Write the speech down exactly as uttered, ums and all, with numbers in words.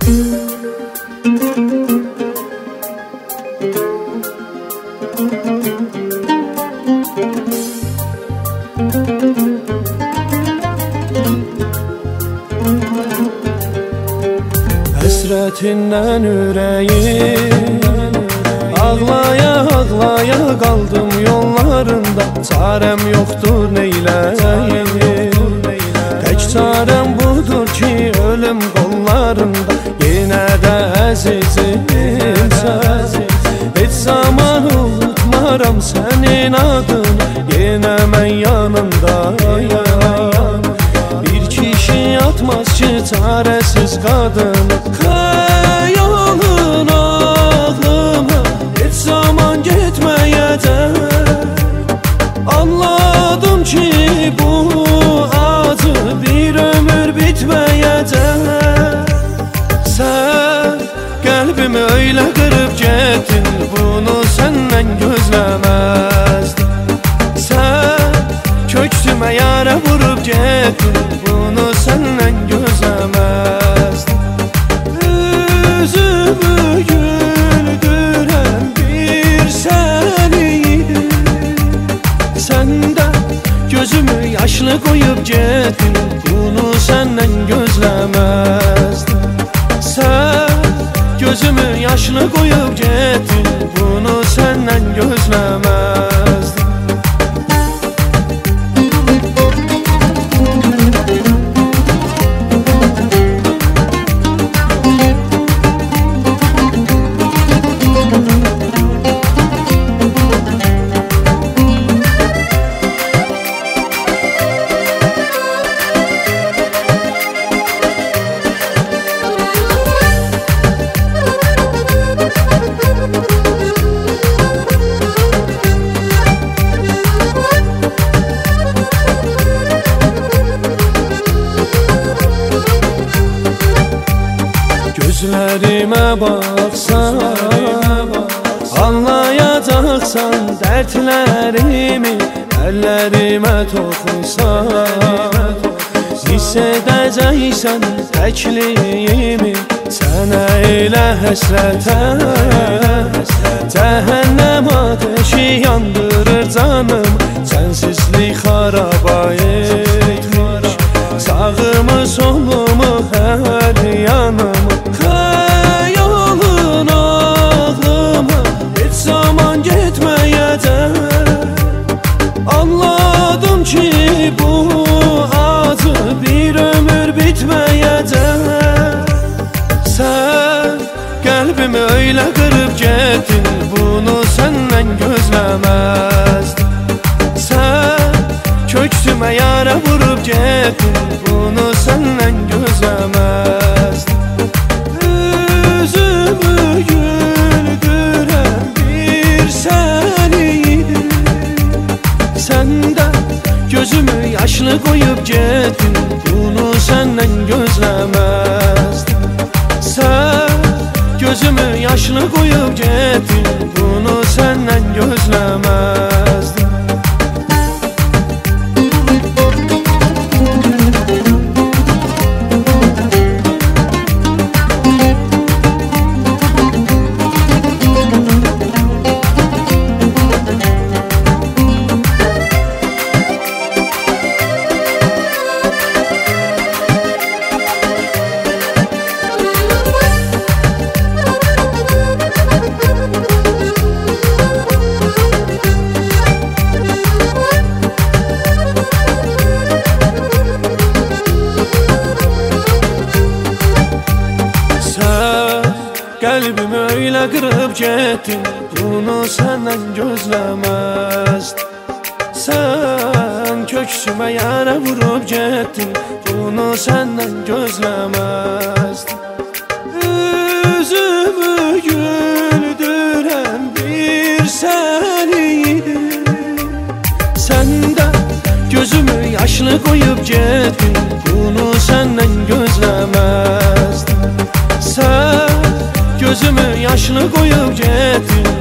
Həsrətindən ürəyim ağlaya ağlaya qaldım yollarında. Çarəm yoxdur neyləyim, tək çarəm budur ki ölüm qollarında. Yenə də əzizimsən, heç zaman unutmaram sənin adını. Yenə mən yanındayam, bir kişi yatmaz ki çarəsiz qadın. Xəyalın ağlıma heç zaman getməyəcək. Anladım ki bu acı bir ömür bitməyəcək. Sən qəlbimi öylə qırıb getdin, bunu səndən gözləməzdim. Sən köksümə yara vurub getdin, bunu səndən gözləməzdim. Üzümü güldürən bir sən idin, sən də gözümü yaşlı qoyub getdin, bunu səndən gözləməzdim. Sən gözümü yaşlı qoyub getdin, bunu səndən gözləməzdim. Gözlərimə baxsan, anlayacaqsan dərdlərimi. Əllərimə toxunsan, hiss edəcəksən təkliyimi. Sənə elə həsrətən cəhənnəm ateşi yandırır canım. Sənsizlik xaraba etmiş sağımı solumu hər yanımı. Xəyalın ağlıma heç zaman getməyəcək. Anladım ki bu acı bir ömür bitməyəcək. Sən qəlbimi öylə qırıb getdin, bunu səndən gözləməzdim. Sən köksümə yara vurub getdin, bunu səndən gözləməzdim. Üzümü güldürən bir sən idin, sən də gözümü yaşlı qoyub getdin, bunu səndən gözləməzdim. Sən gözümü yaşlı qoyub getdin, bunu səndən gözləməzdim. Qəlbimi öylə qırıb getdin, bunu səndən gözləməzdim. Sən köksümə yara vurub getdin, bunu səndən gözləməzdim. Üzümü güldürən bir sən idin, sən də gözümü yaşlı qoyub getdin, bunu səndən gözləməzdim. Sən gözümü yaşlı qoyub getdin,